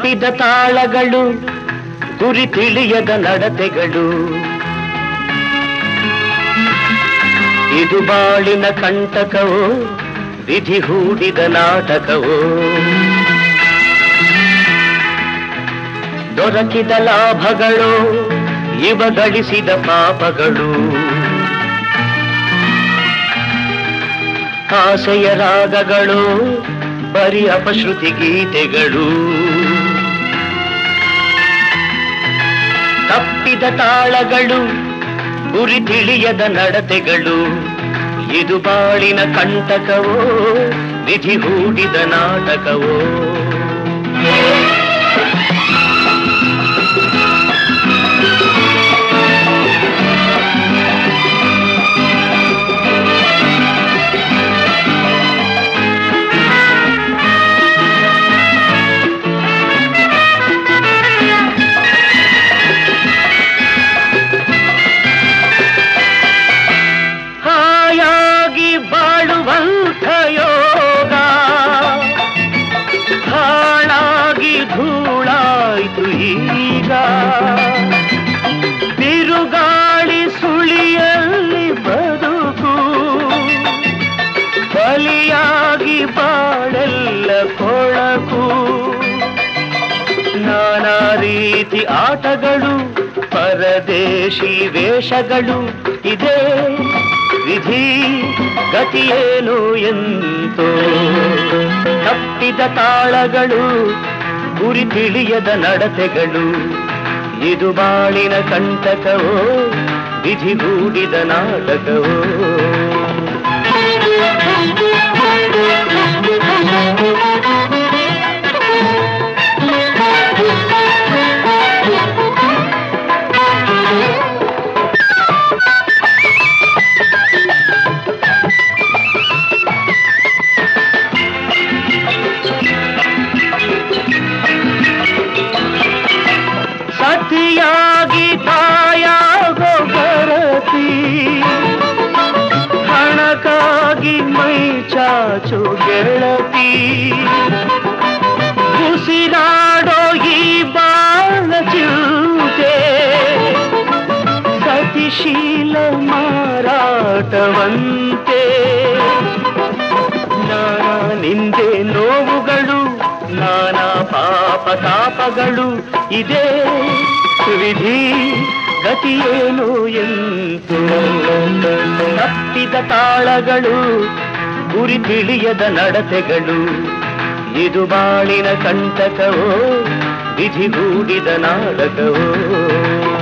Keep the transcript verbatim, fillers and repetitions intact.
ತಪ್ಪಿದ ತಾಳಗಳು, ಗುರಿ ತಿಳಿಯದ ನಡತೆಗಳು, ಇದು ಬಾಳಿನ ಕಂಟಕವೋ ವಿಧಿ ಹೂಡಿದ ನಾಟಕವೋ. ದೊರಕಿದ ಲಾಭಗಳು ಇವ ಗಳಿಸಿದ ಪಾಪಗಳು, ಆಸೆಯ ರಾಗಗಳು ಬರಿ ಅಪಶ್ರುತಿ ಗೀತೆಗಳು. ತಪ್ಪಿದ ತಾಳಗಳು, ಗುರಿ ತಿಳಿಯದ ನಡತೆಗಳು, ಇದು ಬಾಳಿನ ಕಂಟಕವೋ ವಿಧಿ ಹೂಡಿದ ನಾಟಕವೋ. ಬಿರುಗಾಳಿ ಸುಳಿಯಲ್ಲಿ ಬದುಕು, ಬಲಿಯಾಗಿ ಬಾಳೆಲ್ಲ ಕೊಳಕು. ನಾನಾ ರೀತಿ ಆಟಗಳು, ಪರದೇಶಿ ವೇಷಗಳು, ಇದೇ ವಿಧಿ ಗತಿಯೇನು ಎಂತೋ. ತಪ್ಪಿದ ತಾಳಗಳು, ಗುರಿ ತಿಳಿಯದ ನಡತೆಗಳು, ಇದು ಬಾಳಿನ ಕಂಟಕವೋ ವಿಧಿ ಹೂಡಿದ ನಾಟಕವೋ. ಸತಿಯಾಗಿ ತಾಯಾಗೋ ಗರತಿ, ಹಣಕ್ಕಾಗಿ ಮೈ ಚಾಚು ಗೆಳತಿ, ಉಸಿರಾಡೋ ಈ ಬಾಳ ಚಿಂತೆ, ಸತಿಶೀಲ ಮಾರಾಟವಂತೆ. ನಾನಾ ನಿಂದೆ ನೋವುಗಳು, ನಾನಾ ಪಾಪ ತಾಪಗಳು, ಇದೇ ವಿಧಿ ಗತಿಯೇನು ಎಂತೋ. ತಪ್ಪಿದ ತಾಳಗಳು, ಗುರಿ ತಿಳಿಯದ ನಡತೆಗಳು, ಇದು ಬಾಳಿನ ಕಂಟಕವೋ ವಿಧಿ ಹೂಡಿದ ನಾಟಕವೋ.